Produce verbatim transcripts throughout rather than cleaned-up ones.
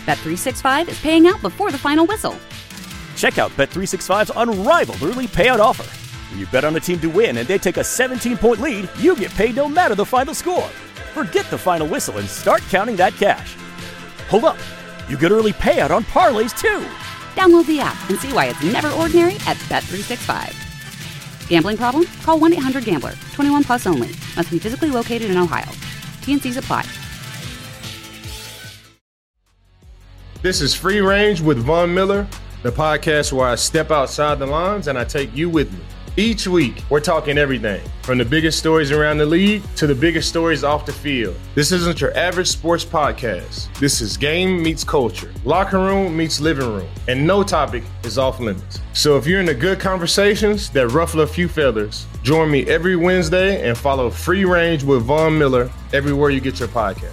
Bet three sixty-five is paying out before the final whistle. Check out Bet three sixty-five's unrivaled early payout offer. When you bet on a team to win and they take a seventeen-point lead, you get paid no matter the final score. Forget the final whistle and start counting that cash. Hold up. You get early payout on parlays, too. Download the app and see why it's never ordinary at Bet three sixty-five. Gambling problem? Call one eight hundred gambler. twenty-one plus only. Must be physically located in Ohio. T N Cs apply. This is Free Range with Von Miller, the podcast where I step outside the lines and I take you with me. Each week, we're talking everything from the biggest stories around the league to the biggest stories off the field. This isn't your average sports podcast. This is game meets culture, locker room meets living room, and no topic is off limits. So if you're into good conversations that ruffle a few feathers, join me every Wednesday and follow Free Range with Von Miller everywhere you get your podcast.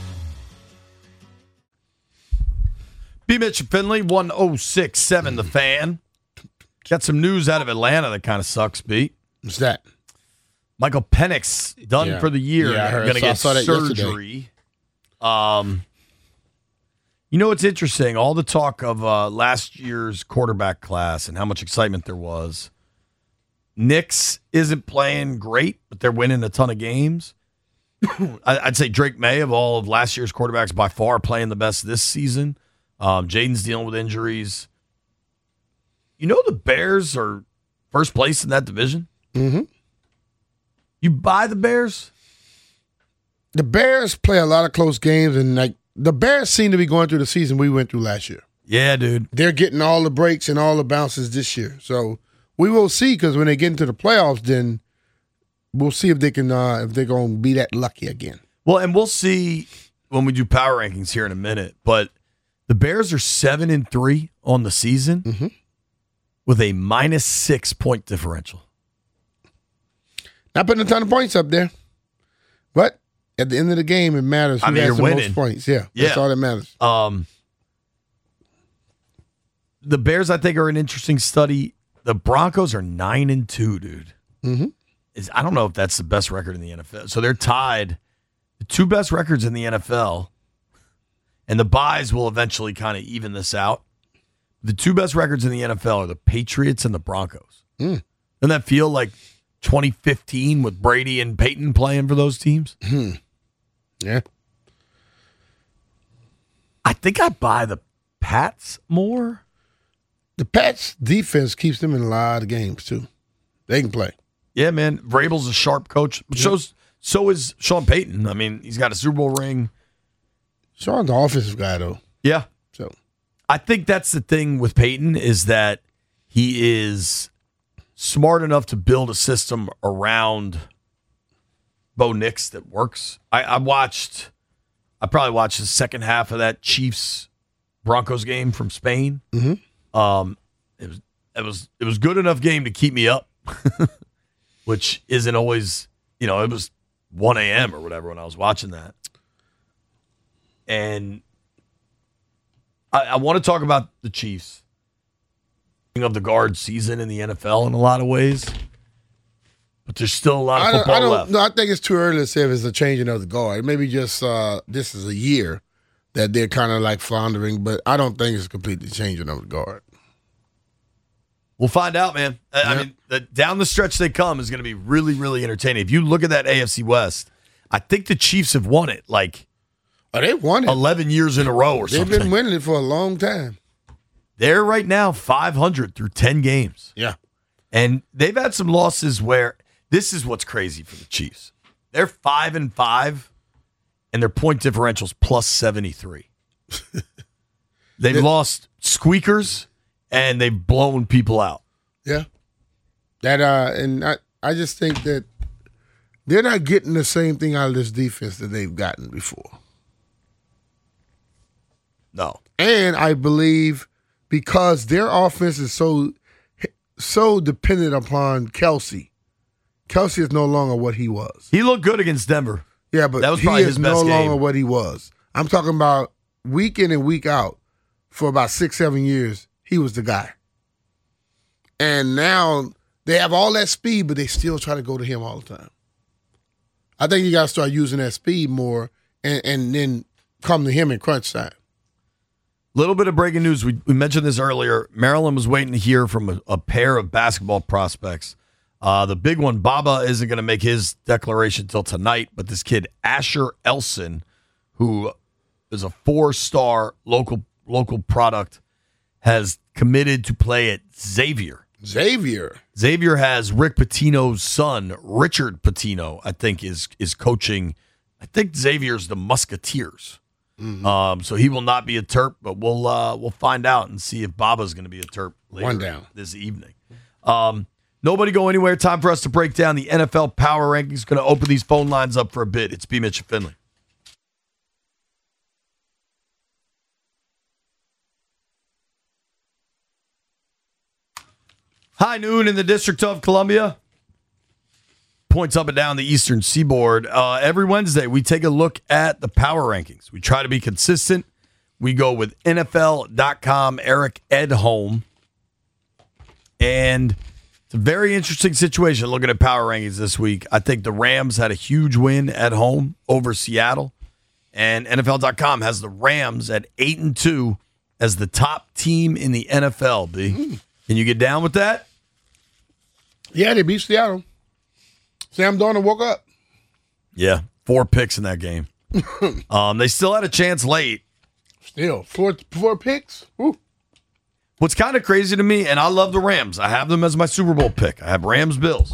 B. Mitch Finley, one oh six point seven The Fan. Got some news out of Atlanta that kind of sucks, B. What's that? Michael Penix done yeah. for the year. Yeah, I heard. Going to get saw that surgery. Um, you know, it's interesting. All the talk of uh, last year's quarterback class and how much excitement there was. Knicks isn't playing great, but they're winning a ton of games. I'd say Drake May, of all of last year's quarterbacks, by far playing the best this season. Um, Jaden's dealing with injuries. You know the Bears are first place in that division? Mm-hmm. You buy the Bears? The Bears play a lot of close games, and like the Bears seem to be going through the season we went through last year. Yeah, dude. They're getting all the breaks and all the bounces this year. So we will see, because when they get into the playoffs, then we'll see if they can uh, if they're going to be that lucky again. Well, and we'll see when we do power rankings here in a minute. But the Bears are seven and three on the season. Mm-hmm. With a minus six point differential. Not putting a ton of points up there. But at the end of the game, it matters who I mean, has you're the winning. most points. Yeah, yeah, that's all that matters. Um, the Bears, I think, are an interesting study. The Broncos are nine and two, dude. Mm-hmm. Is I don't know if that's the best record in the N F L. So they're tied. The two best records in the N F L, and the byes will eventually kind of even this out. The two best records in the N F L are the Patriots and the Broncos. Mm. Doesn't that feel like twenty fifteen with Brady and Peyton playing for those teams? Hmm. Yeah. I think I buy the Pats more. The Pats' defense keeps them in a lot of games, too. They can play. Yeah, man. Vrabel's a sharp coach. But Yep. so, so is Sean Payton. I mean, he's got a Super Bowl ring. Sean's the offensive guy, though. Yeah. So I think that's the thing with Peyton is that he is smart enough to build a system around Bo Nix that works. I, I watched, I probably watched the second half of that Chiefs Broncos game from Spain. Mm-hmm. Um, it was it was it was good enough game to keep me up, which isn't always, you know, it was one a.m. or whatever when I was watching that, and. I, I want to talk about the Chiefs of the guard season in the N F L in a lot of ways, but there's still a lot of I don't, football I don't, left. No, I think it's too early to say if it's a changing of the guard. Maybe just uh, this is a year that they're kind of like floundering, but I don't think it's completely changing of the guard. We'll find out, man. I, I Yeah. mean, the, down the stretch they come is going to be really, really entertaining. If you look at that A F C West, I think the Chiefs have won it like Oh, they won it. eleven years in a row or They've something. been winning it for a long time. They're right now five hundred through ten games. Yeah. And they've had some losses where this is what's crazy for the Chiefs. They're five and five, and their point differential's plus seventy-three. They've Yeah. lost squeakers, and they've blown people out. Yeah. That uh, and I, I just think that they're not getting the same thing out of this defense that they've gotten before. No. And I believe because their offense is so so dependent upon Kelsey. Kelsey is no longer what he was. He looked good against Denver. Yeah, but That was he probably is his no best longer game. what he was. I'm talking about week in and week out for about six, seven years. He was the guy. And now they have all that speed, but they still try to go to him all the time. I think you got to start using that speed more and, and then come to him in crunch time. Little bit of breaking news. We, we mentioned this earlier. Maryland was waiting to hear from a, a pair of basketball prospects. Uh, the big one, Baba, isn't going to make his declaration till tonight, but this kid, Asher Elson, who is a four-star local local product, has committed to play at Xavier. Xavier. Xavier has Rick Pitino's son, Richard Pitino, I think, is is coaching. I think Xavier's the Musketeers. Mm-hmm. Um, so he will not be a Terp, but we'll uh, we'll find out and see if Baba's going to be a Terp later One down. this evening. Um, nobody go anywhere. Time for us to break down the N F L Power Rankings. Going to open these phone lines up for a bit. It's B. Mitch and Finley. High noon in the District of Columbia. Points up and down the Eastern Seaboard. Uh, every Wednesday, we take a look at the power rankings. We try to be consistent. We go with N F L dot com, Eric Edholm. And it's a very interesting situation looking at power rankings this week. I think the Rams had a huge win at home over Seattle. And N F L dot com has the Rams at eight and two as the top team in the N F L, B. Mm. Can you get down with that? Yeah, they beat Seattle. Sam Darnold woke up. Yeah, four picks in that game. um, they still had a chance late. Still, four four picks. Woo. What's kind of crazy to me, and I love the Rams. I have them as my Super Bowl pick. I have Rams Bills.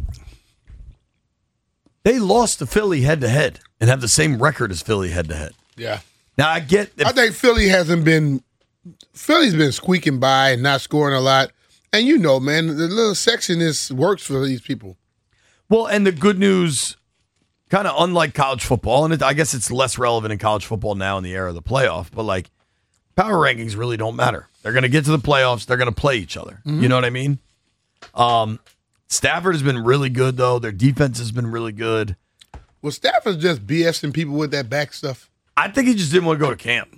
They lost to Philly head-to-head and have the same record as Philly head-to-head. Yeah. Now, I get... I think Philly hasn't been... Philly's been squeaking by and not scoring a lot. And you know, man, the little section is works for these people. Well, and the good news, kind of unlike college football, and it, I guess it's less relevant in college football now in the era of the playoff, but like power rankings really don't matter. They're going to get to the playoffs. They're going to play each other. Mm-hmm. You know what I mean? Um, Stafford has been really good, though. Their defense has been really good. Well, Stafford's just BSing people with that back stuff. I think he just didn't want to go to camp.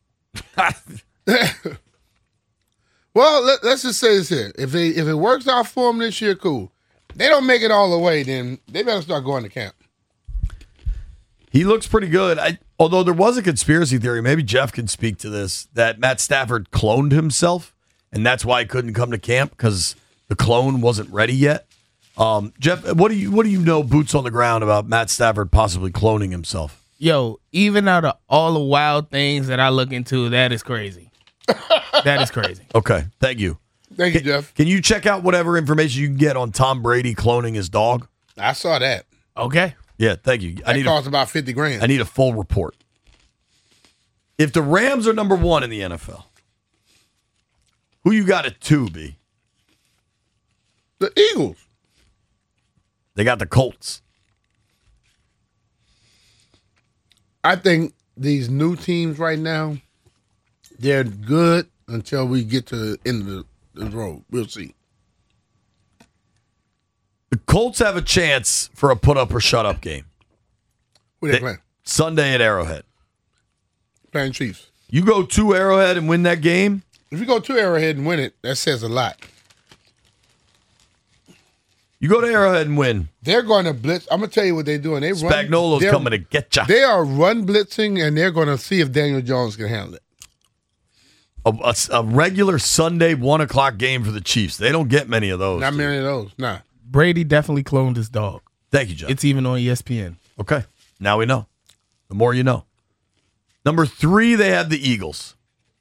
Well, let, let's just say this here. If it, if it works out for them this year, cool. They don't make it all the way, then they better start going to camp. He looks pretty good. I, although there was a conspiracy theory, maybe Jeff can speak to this, that Matt Stafford cloned himself, and that's why he couldn't come to camp because the clone wasn't ready yet. Um, Jeff, what do you what do you know, boots on the ground, about Matt Stafford possibly cloning himself? Yo, even out of all the wild things that I look into, that is crazy. That is crazy. Okay, thank you. Thank you, can, Jeff. Can you check out whatever information you can get on Tom Brady cloning his dog? I saw that. Okay. Yeah, thank you. That I need costs a, about fifty grand. I need a full report. If the Rams are number one in the N F L, who you got at two, B? The Eagles. They got the Colts. I think these new teams right now, they're good until we get to the end of the, the road. We'll see. The Colts have a chance for a put-up or shut-up game. Who they, they playing? Sunday at Arrowhead. Playing Chiefs. You go to Arrowhead and win that game? If you go to Arrowhead and win it, that says a lot. You go to Arrowhead and win. They're going to blitz. I'm going to tell you what they're doing. They Spagnuolo's run, coming to get you. They are run blitzing, and they're going to see if Daniel Jones can handle it. A, a, a regular Sunday one o'clock game for the Chiefs. They don't get many of those. Not dude. many of those, nah. Brady definitely cloned his dog. Thank you, Jeff. It's even on E S P N. Okay, now we know. The more you know. Number three, they have the Eagles.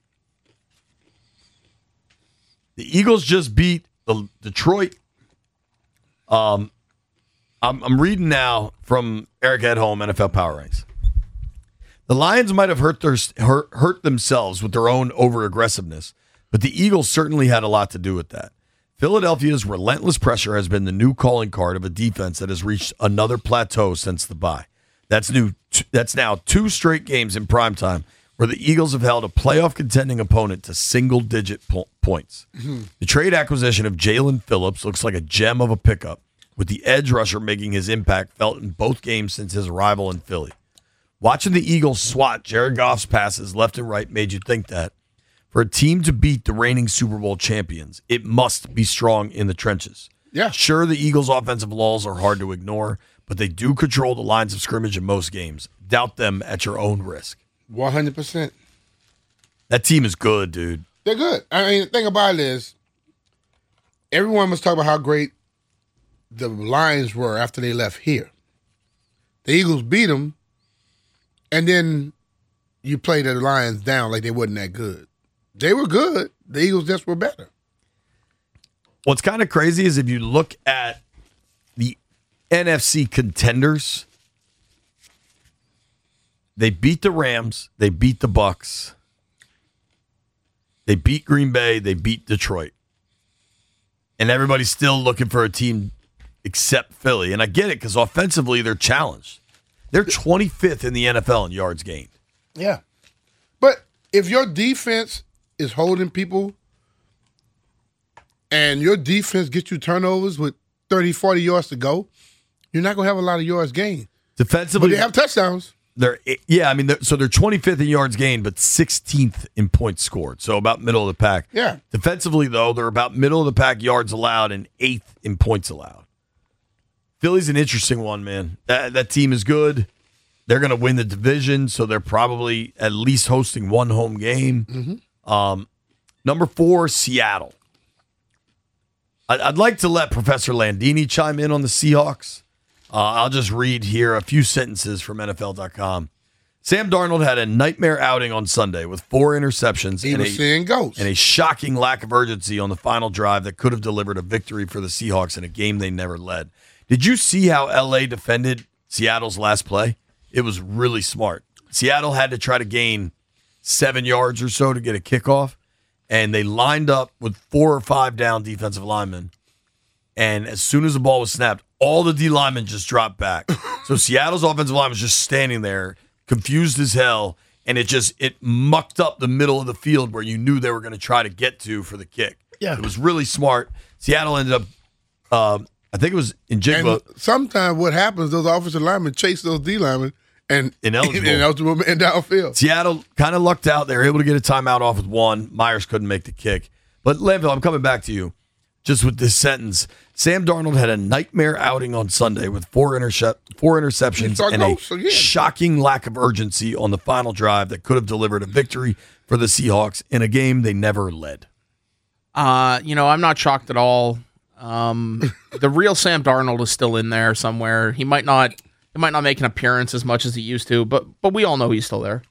The Eagles just beat the Detroit. Um, I'm, I'm reading now from Eric Edholm, N F L Power Ranks. The Lions might have hurt their hurt, hurt themselves with their own over-aggressiveness, but the Eagles certainly had a lot to do with that. Philadelphia's relentless pressure has been the new calling card of a defense that has reached another plateau since the bye. That's new. That's now two straight games in primetime where the Eagles have held a playoff contending opponent to single-digit po- points. Mm-hmm. The trade acquisition of Jalen Phillips looks like a gem of a pickup, with the edge rusher making his impact felt in both games since his arrival in Philly. Watching the Eagles swat Jared Goff's passes left and right made you think that for a team to beat the reigning Super Bowl champions, it must be strong in the trenches. Yeah. Sure, the Eagles' offensive laws are hard to ignore, but they do control the lines of scrimmage in most games. Doubt them at your own risk. one hundred percent. That team is good, dude. They're good. I mean, the thing about it is, everyone must talk about how great the Lions were after they left here. The Eagles beat them, and then you play the Lions down like they wasn't that good. They were good. The Eagles just were better. What's kind of crazy is if you look at the N F C contenders, they beat the Rams, they beat the Bucks, they beat Green Bay, they beat Detroit. And everybody's still looking for a team except Philly. And I get it because offensively they're challenged. They're twenty-fifth in the N F L in yards gained. Yeah. But if your defense is holding people and your defense gets you turnovers with thirty, forty yards to go, you're not going to have a lot of yards gained. Defensively, but they have touchdowns. They're yeah, I mean, they're, so they're twenty-fifth in yards gained, but sixteenth in points scored. So about middle of the pack. Yeah. Defensively, though, they're about middle of the pack yards allowed and eighth in points allowed. Philly's an interesting one, man. That that team is good. They're going to win the division, so they're probably at least hosting one home game. Mm-hmm. Um, number four, Seattle. I'd, I'd like to let Professor Landini chime in on the Seahawks. Uh, I'll just read here a few sentences from N F L dot com. Sam Darnold had a nightmare outing on Sunday with four interceptions He and, was a, seeing ghosts. and a shocking lack of urgency on the final drive that could have delivered a victory for the Seahawks in a game they never led. Did you see how L A defended Seattle's last play? It was really smart. Seattle had to try to gain seven yards or so to get a kickoff, and they lined up with four or five down defensive linemen. And as soon as the ball was snapped, all the D linemen just dropped back. So Seattle's offensive line was just standing there, confused as hell, and it just it mucked up the middle of the field where you knew they were going to try to get to for the kick. Yeah. It was really smart. Seattle ended up, uh, I think it was in Jigba. And sometimes what happens, those offensive linemen chase those D linemen and Ineligible. ineligible man downfield. Seattle kind of lucked out. They were able to get a timeout off with one. Myers couldn't make the kick. But Landville, I'm coming back to you just with this sentence. Sam Darnold had a nightmare outing on Sunday with four intercept, four interceptions and a ghosts again. shocking lack of urgency on the final drive that could have delivered a victory for the Seahawks in a game they never led. Uh, you know, I'm not shocked at all. Um, the real Sam Darnold is still in there somewhere. He might not he might not make an appearance as much as he used to, but but we all know he's still there.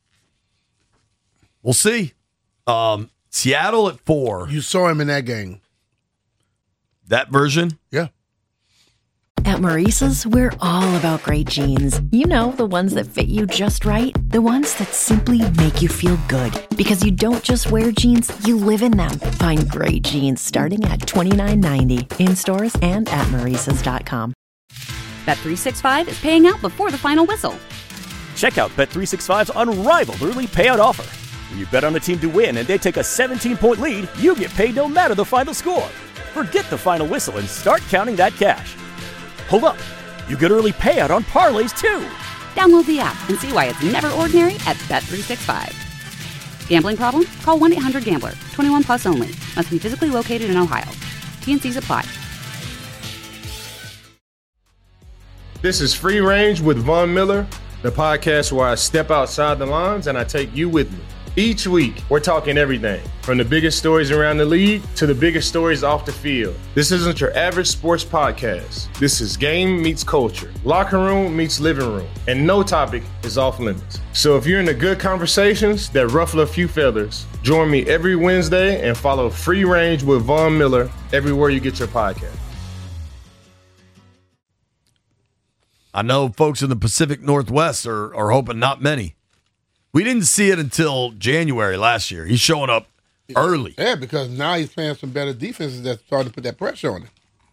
We'll see. Um, Seattle at four. You saw him in that game. That version? Yeah. At Maurice's, we're all about great jeans. You know, the ones that fit you just right. The ones that simply make you feel good. Because you don't just wear jeans, you live in them. Find great jeans starting at twenty-nine ninety in stores and at maurices dot com. Bet three sixty-five is paying out before the final whistle. Check out Bet three sixty-five's unrivaled early payout offer. When you bet on a team to win and they take a seventeen-point lead, you get paid no matter the final score. Forget the final whistle and start counting that cash. Hold up. You get early payout on parlays, too. Download the app and see why it's never ordinary at Bet three sixty-five. Gambling problem? Call one eight hundred gambler. twenty-one plus only. Must be physically located in Ohio. T and C's apply. This is Free Range with Von Miller, the podcast where I step outside the lines and I take you with me. Each week, we're talking everything from the biggest stories around the league to the biggest stories off the field. This isn't your average sports podcast. This is game meets culture, locker room meets living room, and no topic is off limits. So if you're into good conversations that ruffle a few feathers, join me every Wednesday and follow Free Range with Von Miller everywhere you get your podcast. I know folks in the Pacific Northwest are, are hoping not many. We didn't see it until January last year. He's showing up early. Yeah, because now he's playing some better defenses that's starting to put that pressure on him.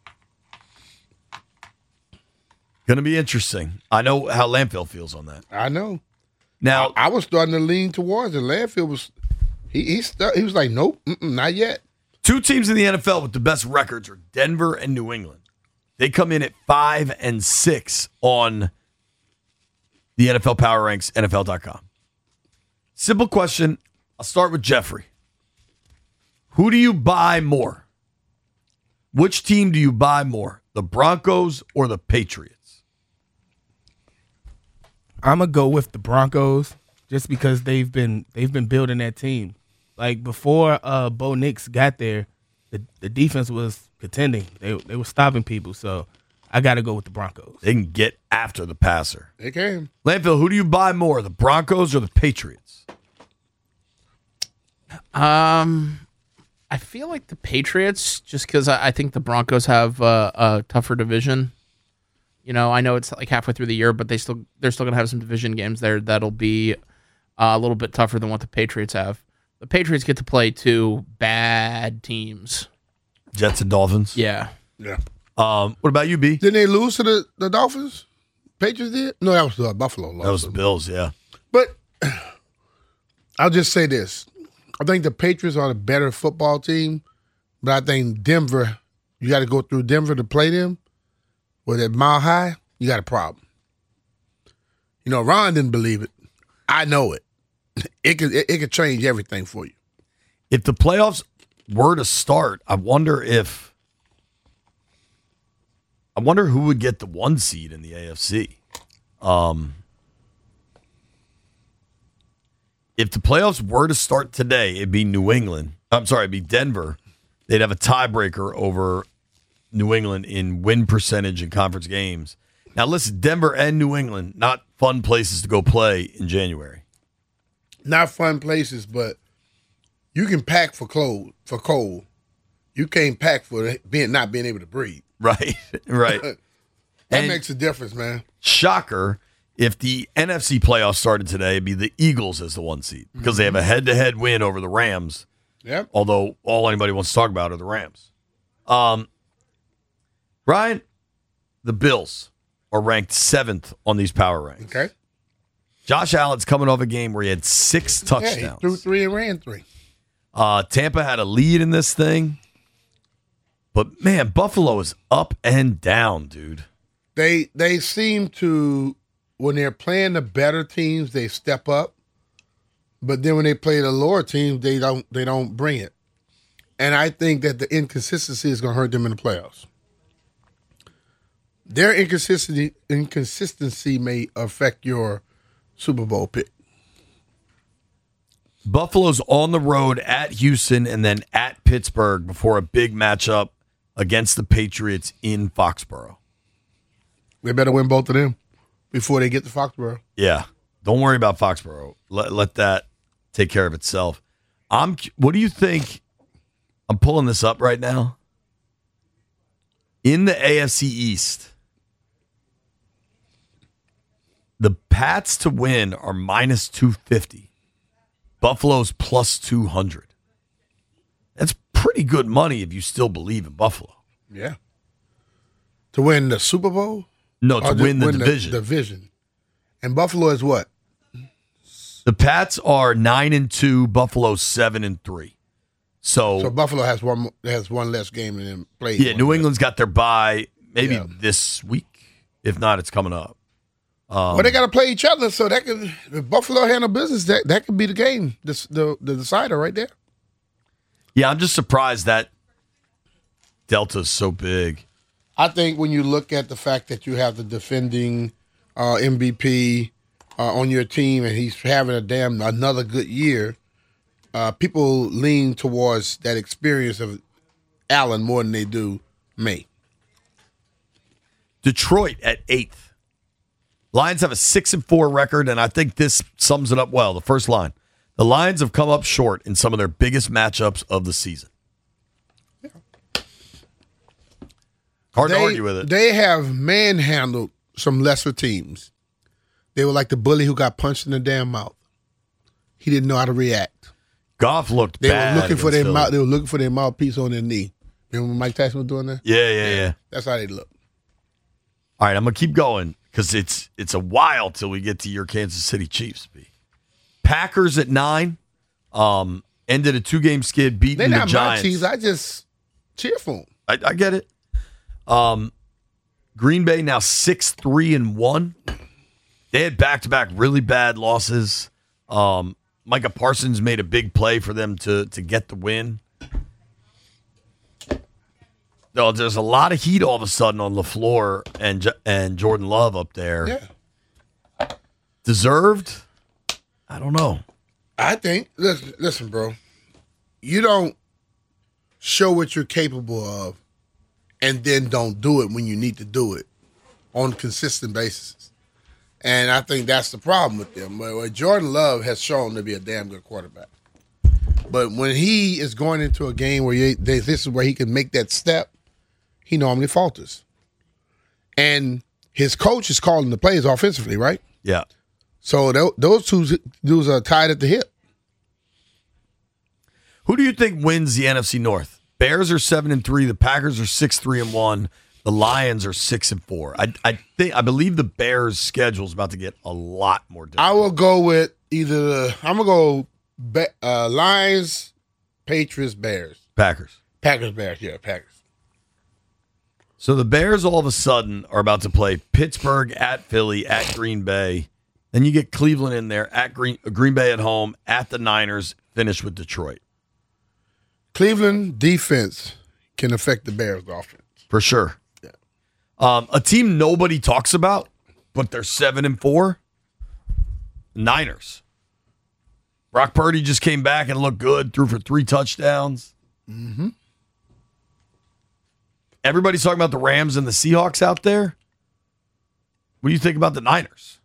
Going to be interesting. I know how Landfill feels on that. I know. Now, I, I was starting to lean towards it. Landfill was, he he, st- he was like, nope, not yet. two teams in the N F L with the best records are Denver and New England. They come in at five and six on the N F L Power Ranks, N F L dot com. Simple question. I'll start with Jeffrey. Who do you buy more? Which team do you buy more? The Broncos or the Patriots? I'm going to go with the Broncos. just because they've been they've been building that team. Like before uh, Bo Nix got there, the, the defense was contending. They they were stopping people. So I got to go with the Broncos. They can get after the passer. They can. Landfill, who do you buy more, the Broncos or the Patriots? Um, I feel like the Patriots, just because I, I think the Broncos have uh, a tougher division. You know, I know it's like halfway through the year, but they still they're still gonna have some division games there that'll be uh, a little bit tougher than what the Patriots have. The Patriots get to play two bad teams. Jets and Dolphins. Yeah. Yeah. Um, what about you, B? Didn't they lose to the, the Dolphins? Patriots did? No, that was uh, Buffalo. That was the Bills, yeah. But I'll just say this. I think the Patriots are the better football team, but I think Denver, you got to go through Denver to play them. With that mile high, you got a problem. You know, Ron didn't believe it. I know it. It could it, it could change everything for you. If the playoffs were to start, I wonder if I wonder who would get the one seed in the A F C. Um, if the playoffs were to start today, it'd be New England. I'm sorry, it'd be Denver. They'd have a tiebreaker over New England in win percentage in conference games. Now, listen, Denver and New England, not fun places to go play in January. Not fun places, but you can pack for cold. For cold, you can't pack for being not being able to breathe. Right, right. That And makes a difference, man. shocker, if the N F C playoffs started today, it'd be the Eagles as the one seed because they have a head-to-head win over the Rams. Yep. Although all anybody wants to talk about are the Rams. Um, Ryan, the Bills are ranked seventh on these power ranks. Okay. Josh Allen's coming off a game where he had six Yeah, touchdowns. he threw three and ran three. Uh, Tampa had a lead in this thing. But, man, Buffalo is up and down, dude. They they seem to, when they're playing the better teams, they step up. But then when they play the lower teams, they don't they don't bring it. And I think that the inconsistency is going to hurt them in the playoffs. Their inconsistency inconsistency may affect your Super Bowl pick. Buffalo's on the road at Houston and then at Pittsburgh before a big matchup against the Patriots in Foxborough. They better win both of them before they get to Foxborough. Yeah. Don't worry about Foxborough. Let, let that take care of itself. I'm. What do you think? I'm pulling this up right now. In the A F C East, the Pats to win are minus two fifty. Buffalo's plus two hundred. That's pretty good money if you still believe in Buffalo. Yeah. To win the Super Bowl? No, to Or win the division. division. And Buffalo is what? The Pats are nine and two. Buffalo's seven and three. So, So Buffalo has one mo- has one less game than them played. yeah, New England's got their bye maybe Yeah. this week. If not, it's coming up. Um, Well, they got to play each other, so that could if Buffalo handle business, that that could be the game, this, the the decider right there. Yeah, I'm just surprised that Delta's so big. I think when you look at the fact that you have the defending uh, M V P uh, on your team and he's having a damn another good year, uh, people lean towards that experience of Allen more than they do me. Detroit at eighth. Lions have a six and four record, and I think this sums it up well. The first line. The Lions have come up short in some of their biggest matchups of the season. Hard they, to argue with it. They have manhandled some lesser teams. They were like the bully who got punched in the damn mouth. He didn't know how to react. Goff looked They bad were looking for against their Philly. mouth. They were looking for their mouthpiece on their knee. Remember when Mike Tyson was doing that? Yeah, yeah, yeah. That's how they look. All right, I'm gonna keep going because it's it's a while till we get to your Kansas City Chiefs. B. Packers at nine. Um, ended a two game skid, beating They're the not my Giants. Chiefs. I just cheer for them. I, I get it. Um, Green Bay now six three and one. They had back to back really bad losses. Um, Micah Parsons made a big play for them to to get the win. No, there's a lot of heat all of a sudden on LaFleur and J- and Jordan Love up there. Yeah. Deserved. I don't know. I think, listen, listen, bro. You don't show what you're capable of and then don't do it when you need to do it on a consistent basis. And I think that's the problem with them. But Jordan Love has shown to be a damn good quarterback. But when he is going into a game where you, this is where he can make that step, he normally falters. And his coach is calling the plays offensively, right? Yeah. So th- those two dudes are tied at the hip. Who do you think wins the N F C North? Bears are seven and three. The Packers are six three and one. The Lions are six and four. I I think I believe the Bears' schedule is about to get a lot more difficult. I will go with either the, I'm gonna go Be- uh, Lions, Patriots, Bears, Packers. Packers, Bears. Yeah, Packers. So the Bears all of a sudden are about to play Pittsburgh at Philly at Green Bay. Then you get Cleveland in there at Green Green Bay at home at the Niners. Finish with Detroit. Cleveland defense can affect the Bears offense. For sure. Yeah. Um, a team nobody talks about, but they're seven and four. Niners. Brock Purdy just came back and looked good, threw for three touchdowns. Mm-hmm. Everybody's talking about the Rams and the Seahawks out there. What do you think about the Niners?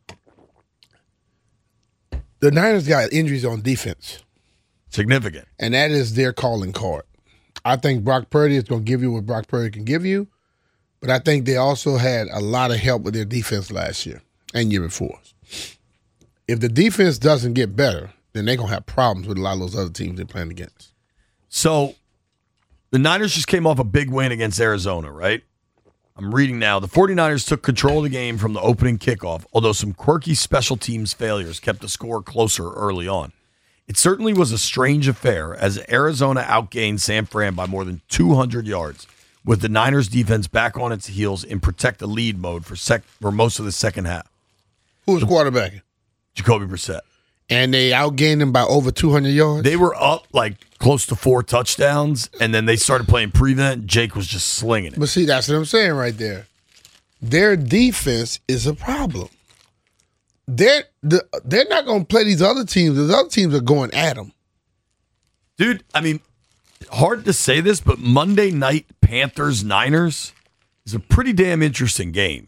The Niners got injuries on defense. Significant. And that is their calling card. I think Brock Purdy is going to give you what Brock Purdy can give you, but I think they also had a lot of help with their defense last year and year before. If the defense doesn't get better, then they're going to have problems with a lot of those other teams they're playing against. So the Niners just came off a big win against Arizona, right? I'm reading now. The 49ers took control of the game from the opening kickoff, although some quirky special teams failures kept the score closer early on. It certainly was a strange affair as Arizona outgained San Fran by more than two hundred yards, with the Niners defense back on its heels in protect the lead mode for sec- for most of the second half. Who was quarterbacking? Jacoby Brissett. And they outgained them by over two hundred yards? They were up like close to four touchdowns, and then they started playing prevent. Jake was just slinging it. But see, that's what I'm saying right there. Their defense is a problem. They're, the, they're not going to play these other teams. Those other teams are going at them. Dude, I mean, hard to say this, but Monday night Panthers-Niners is a pretty damn interesting game.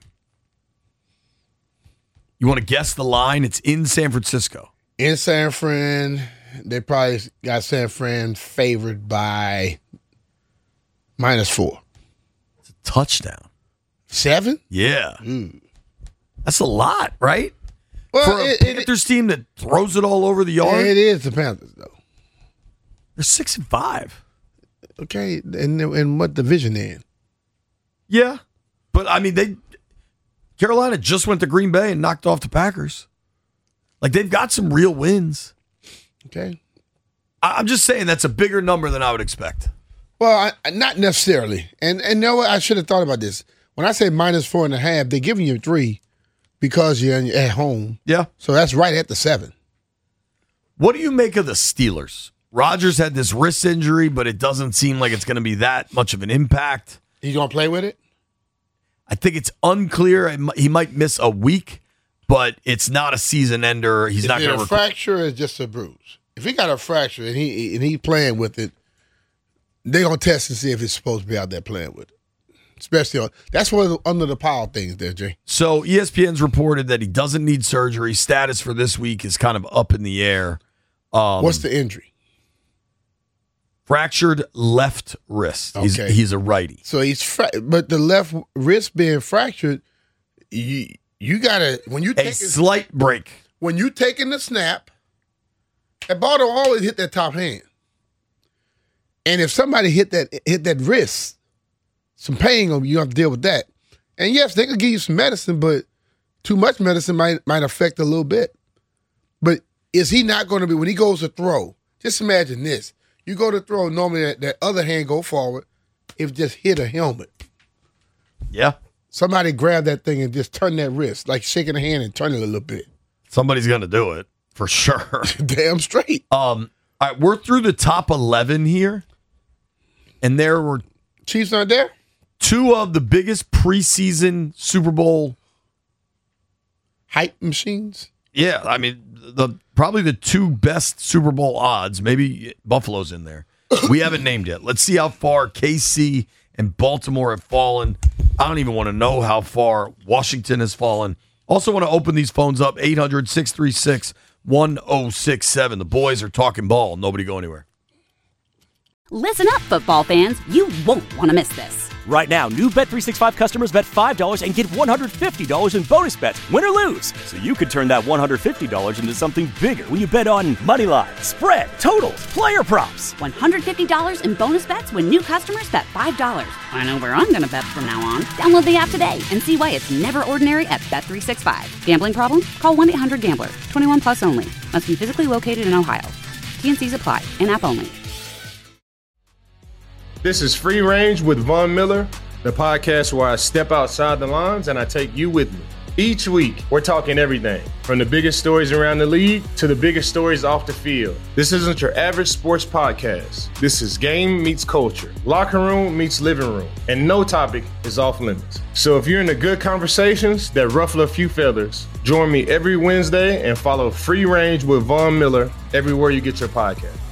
You want to guess the line? It's in San Francisco. In San Fran, they probably got San Fran favored by minus four. It's a touchdown. Seven? Yeah. Mm. That's a lot, right? Well, For a it, Panthers it, team that throws it all over the yard? It is the Panthers, though. They're six and five. Okay, and, and what division they're in? Yeah. But, I mean, they Carolina just went to Green Bay and knocked off the Packers. Like, they've got some real wins. Okay. I, I'm just saying that's a bigger number than I would expect. Well, I, not necessarily. And and you know what? I should have thought about this. When I say minus four and a half, they're giving you three because you're at home. Yeah. So that's right at the seven. What do you make of the Steelers? Rodgers had this wrist injury, but it doesn't seem like it's going to be that much of an impact. He's going to play with it? I think it's unclear. He might miss a week, but it's not a season ender. He's Is not it going a to fracture or is it just a bruise? If he got a fracture and he and he playing with it, they're going to test and see if he's supposed to be out there playing with it. Especially on, that's one of the, under the pile things there, Jay. So E S P N's reported that he doesn't need surgery. Status for this week is kind of up in the air. Um, What's the injury? Fractured left wrist. He's, Okay. he's a righty. So he's, fra- but the left wrist being fractured, you you gotta when you A take slight break. when you taking the snap, that ball don't always hit that top hand. And if somebody hit that hit that wrist, some pain, you have to deal with that. And yes, they could give you some medicine, but too much medicine might might affect a little bit. But is he not going to be when he goes to throw? Just imagine this: you go to throw, normally that, that other hand go forward. If just hit a helmet, Yeah. somebody grab that thing and just turn that wrist, like shaking a hand and turn it a little bit. Somebody's going to do it for sure. Damn straight. Um, all right, we're through the top eleven here, and there were Chiefs aren't there. two of the biggest preseason Super Bowl Hype machines. Yeah, I mean, the probably the two best Super Bowl odds, maybe Buffalo's in there. We haven't named yet. Let's see how far K C and Baltimore have fallen. I don't even want to know how far Washington has fallen. Also want to open these phones up, eight hundred, six three six, one oh six seven. The boys are talking ball. Nobody go anywhere. Listen up, football fans. You won't want to miss this. Right now, new Bet three sixty-five customers bet five dollars and get one hundred fifty dollars in bonus bets, win or lose. So you could turn that one hundred fifty dollars into something bigger when you bet on money line, spread, totals, player props. one hundred fifty dollars in bonus bets when new customers bet five dollars. I know where I'm going to bet from now on. Download the app today and see why it's never ordinary at Bet three sixty-five. Gambling problem? Call one eight hundred gambler. twenty-one plus only. Must be physically located in Ohio. T N Cs apply. In-app only. This is Free Range with Von Miller, the podcast where I step outside the lines and I take you with me. Each week, we're talking everything from the biggest stories around the league to the biggest stories off the field. This isn't your average sports podcast. This is game meets culture, locker room meets living room, and no topic is off limits. So if you're into good conversations that ruffle a few feathers, join me every Wednesday and follow Free Range with Von Miller everywhere you get your podcast.